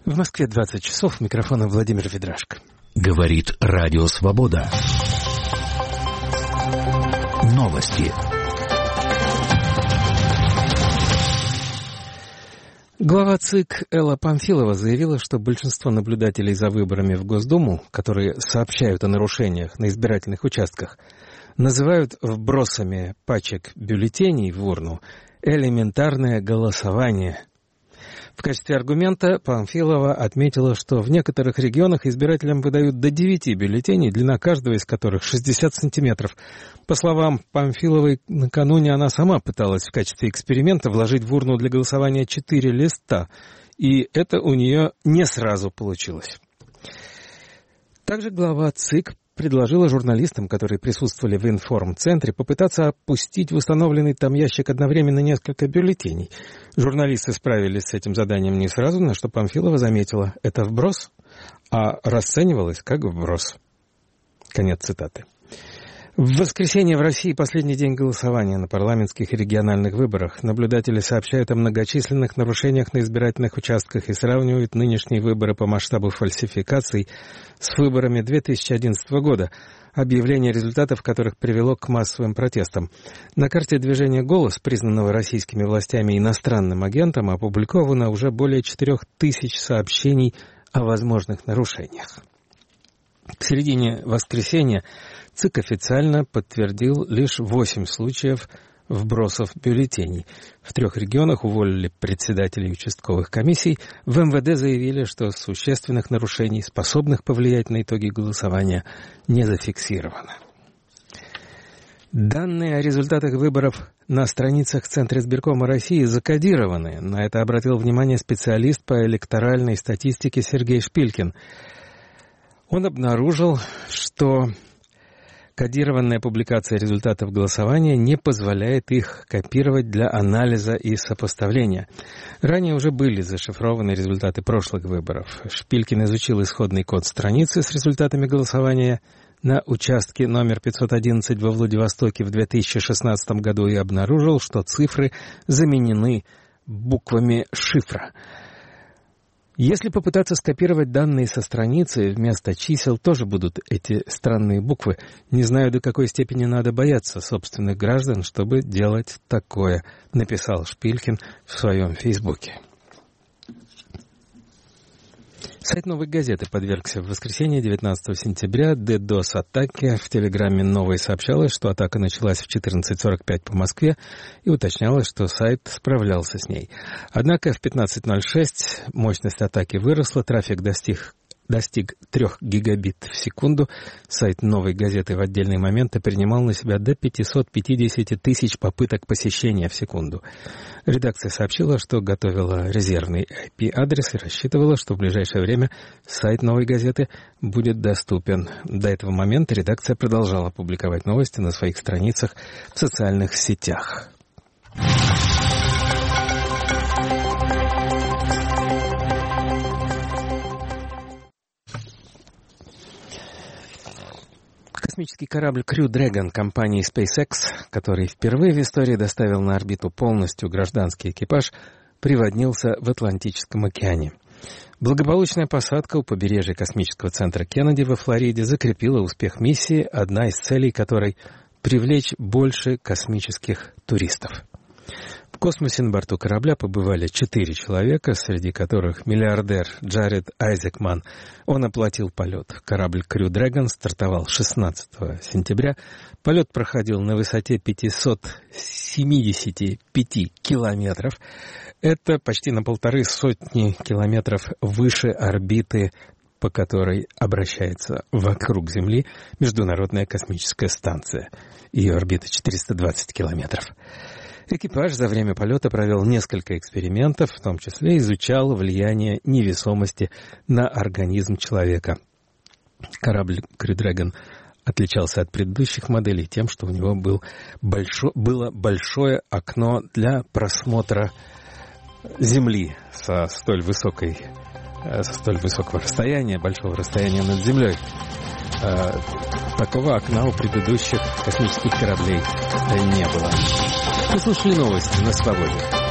В Москве 20 часов. Микрофон Владимир Ведрашко. Говорит Радио Свобода. Новости. Глава ЦИК Элла Памфилова заявила, что большинство наблюдателей за выборами в Госдуму, которые сообщают о нарушениях на избирательных участках, называют вбросами пачек бюллетеней в урну элементарное голосование. В качестве аргумента Памфилова отметила, что в некоторых регионах избирателям выдают до 9 бюллетеней, длина каждого из которых 60 сантиметров. По словам Памфиловой, накануне она сама пыталась в качестве эксперимента вложить в урну для голосования 4 листа, и это у нее не сразу получилось. Также глава ЦИК предложила журналистам, которые присутствовали в информцентре, попытаться опустить в установленный там ящик одновременно несколько бюллетеней. Журналисты справились с этим заданием не сразу, на что Памфилова заметила: это вброс, а расценивалось как вброс. Конец цитаты. В воскресенье в России последний день голосования на парламентских и региональных выборах. Наблюдатели сообщают о многочисленных нарушениях на избирательных участках и сравнивают нынешние выборы по масштабу фальсификаций с выборами 2011 года, объявление результатов которых привело к массовым протестам. На карте движения «Голос», признанного российскими властями иностранным агентом, опубликовано уже более 4000 сообщений о возможных нарушениях. К середине воскресенья ЦИК официально подтвердил лишь 8 случаев вбросов бюллетеней. В 3 регионах уволили председателей участковых комиссий. В МВД заявили, что существенных нарушений, способных повлиять на итоги голосования, не зафиксировано. Данные о результатах выборов на страницах Центра избиркома России закодированы. На это обратил внимание специалист по электоральной статистике Сергей Шпилькин. Он обнаружил, что кодированная публикация результатов голосования не позволяет их копировать для анализа и сопоставления. Ранее уже были зашифрованы результаты прошлых выборов. Шпилькин изучил исходный код страницы с результатами голосования на участке номер 511 во Владивостоке в 2016 году и обнаружил, что цифры заменены буквами шифра. Если попытаться скопировать данные со страницы, вместо чисел тоже будут эти странные буквы. Не знаю, до какой степени надо бояться собственных граждан, чтобы делать такое, написал Шпилькин в своем Фейсбуке. Сайт «Новой газеты» подвергся в воскресенье 19 сентября DDoS-атаке. В телеграмме «Новой» сообщалось, что атака началась в 14:45 по Москве, и уточнялось, что сайт справлялся с ней. Однако в 15:06 мощность атаки выросла, трафик достиг 3 гигабит в секунду. Сайт «Новой газеты» в отдельные моменты принимал на себя до 550 тысяч попыток посещения в секунду. Редакция сообщила, что готовила резервный IP-адрес и рассчитывала, что в ближайшее время сайт «Новой газеты» будет доступен. До этого момента редакция продолжала публиковать новости на своих страницах в социальных сетях. Космический корабль Crew Dragon компании SpaceX, который впервые в истории доставил на орбиту полностью гражданский экипаж, приводнился в Атлантическом океане. Благополучная посадка у побережья космического центра Кеннеди во Флориде закрепила успех миссии, одна из целей которой — привлечь больше космических туристов. В космосе на борту корабля побывали 4 человека, среди которых миллиардер Джаред Айзекман. Он оплатил полет. Корабль Crew Dragon стартовал 16 сентября. Полет проходил на высоте 575 километров. Это почти на 150 километров выше орбиты, по которой обращается вокруг Земли Международная космическая станция. Ее орбита 420 километров. Экипаж за время полета провел несколько экспериментов, в том числе изучал влияние невесомости на организм человека. Корабль Crew Dragon отличался от предыдущих моделей тем, что у него было большое окно для просмотра Земли со столь высокого расстояния, большого расстояния над Землей. Такого окна у предыдущих космических кораблей не было. Вы слушали новости на Свободе.